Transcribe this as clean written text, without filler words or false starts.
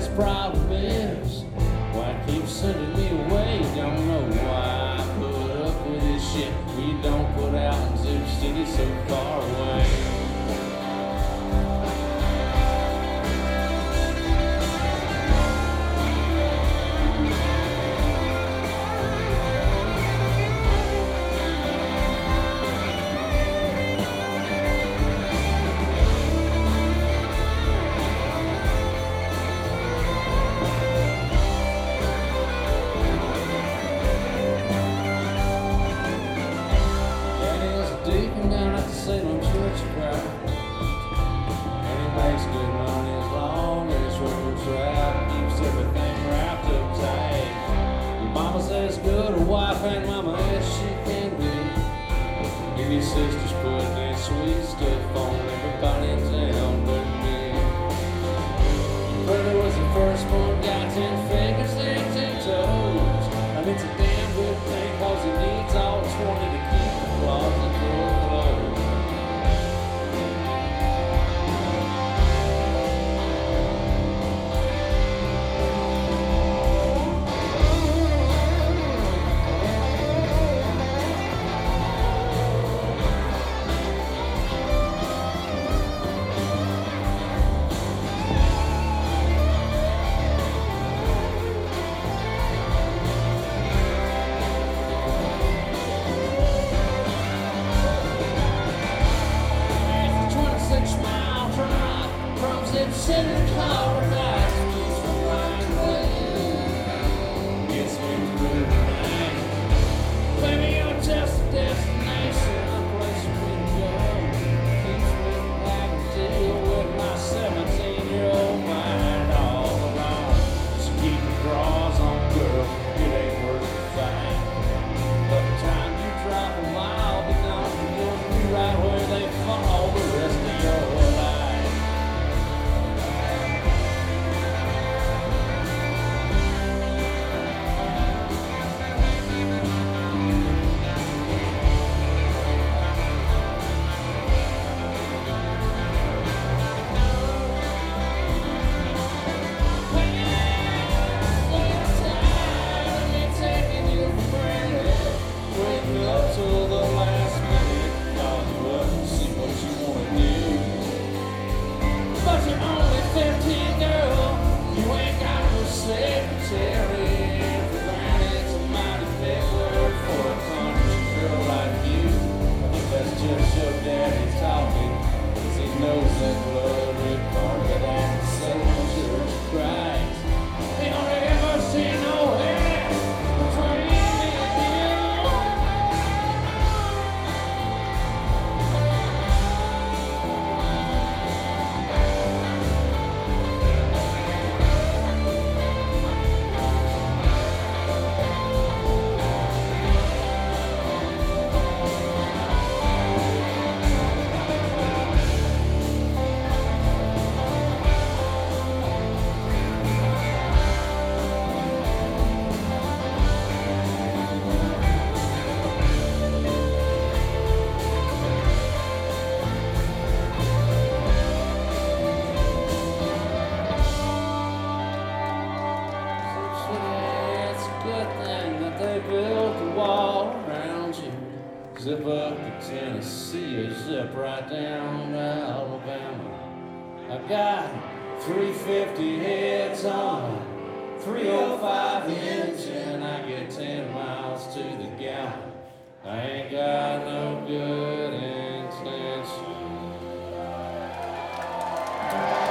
problem is, why it keeps sending me away? Don't know why I put up with this shit. We don't put out in Zip City so far away. And mama as she can be. And your sisters put that sweet stuff on everybody in town but me. Your brother was the first one, got 10 fingers and 10 toes. And it's a damn good thing, cause he needs all 20 to keep the closet door closed. Zip up to Tennessee or zip right down to Alabama. I got 350 heads on a 305 engine. I get 10 miles to the gallon. I ain't got no good intention.